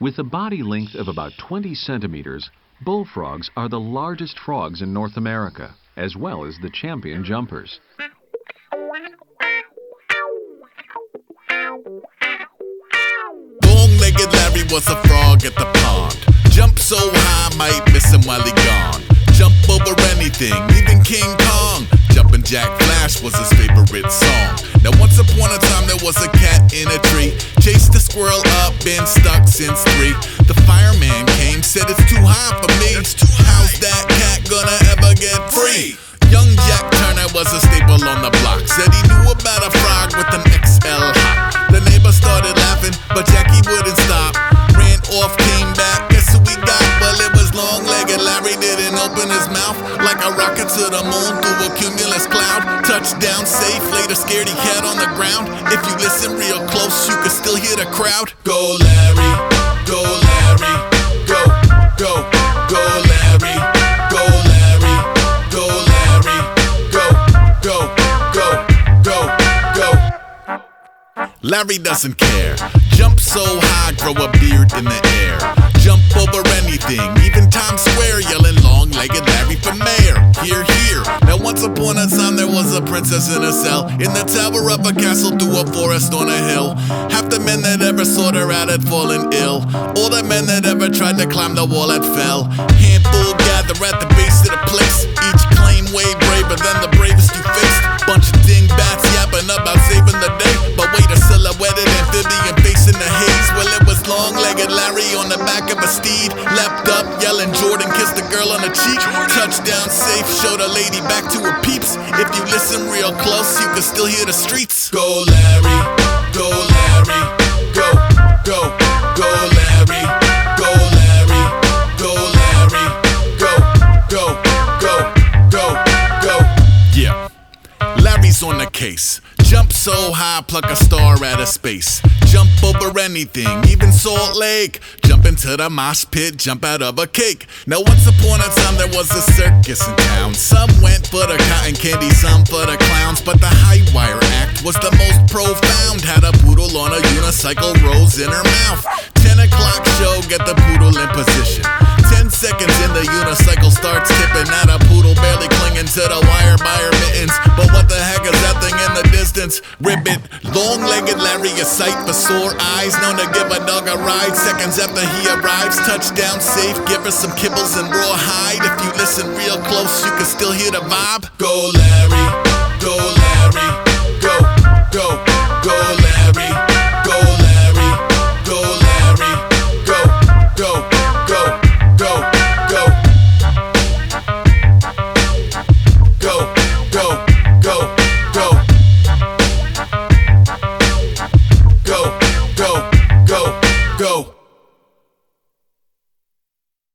With a body length of about 20 centimeters, bullfrogs are the largest frogs in North America, as well as the champion jumpers. Long-legged Larry was a frog at the pond. Jumped so high, might miss him while he gone. Jump over anything, even King Kong. Jumpin' Jack Flash was his favorite song. Now once upon a time there was a cat in a tree. Chased the squirrel up, been stuck since 3. The fireman came, said it's too high for me. How's that cat gonna ever get free? Young Jack Turner was a staple on the block. Said he knew about a frog with an XL hop. The neighbor started laughing, but Jackie wouldn't stop. Ran off, came back, guess who we got? Well, it was long-legged Larry, didn't open his mouth. Like a rocket to the moon through a cumulus cloud. Touchdown safe, laid a scaredy cat on the ground. If you listen real close, you can still hear the crowd. Go Larry, go Larry, go, go, go Larry, go Larry, go Larry, go, go, go, go, go. Larry doesn't care. Jump so high, grow a beard in the air. Jump over anything, even Times Square, yelling long-legged Larry for mayor. Hear, hear. Now once upon a time there was a princess in a cell, in the tower of a castle through a forest on a hill. Half the men that ever sought her out had fallen ill. All the men that ever tried to climb the wall had fell. Handful gather at the base of the place. Each claim way braver than the bravest you faced. Bunch of dingbats yapping about saving the day, but wait, a silhouetted amphibian facing the haze. Well, it was long-legged Larry on the back of a steed, leapt up, yelling Jordan, kissed the girl on the cheek. Touchdown safe, showed a lady back to her peeps. If you listen real close, you can still hear the streets. Go Larry, go Larry, go, go, go Larry, go Larry, go Larry, go, go, go, go, go. Yeah, Larry's on the case. Jump so high, pluck a star out of space. Jump over anything, even Salt Lake. Jump into the mosh pit, jump out of a cake. Now once upon a time there was a circus in town. Some went for the cotton candy, some for the clowns. But the high wire act was the most profound. Had a poodle on a unicycle, rose in her mouth. 10 o'clock show, get the poodle in position. 10 seconds in, the unicycle starts tipping. At a poodle barely clinging to the wire by her mittens. But what the heck is that thing in the distance? Ribbit, long-legged Larry, a sight for sore eyes. Known to give a dog a ride seconds after he arrives. Touchdown safe, give her some kibbles and rawhide. If you listen real close, you can still hear the vibe. Go Larry, go Larry, go, go.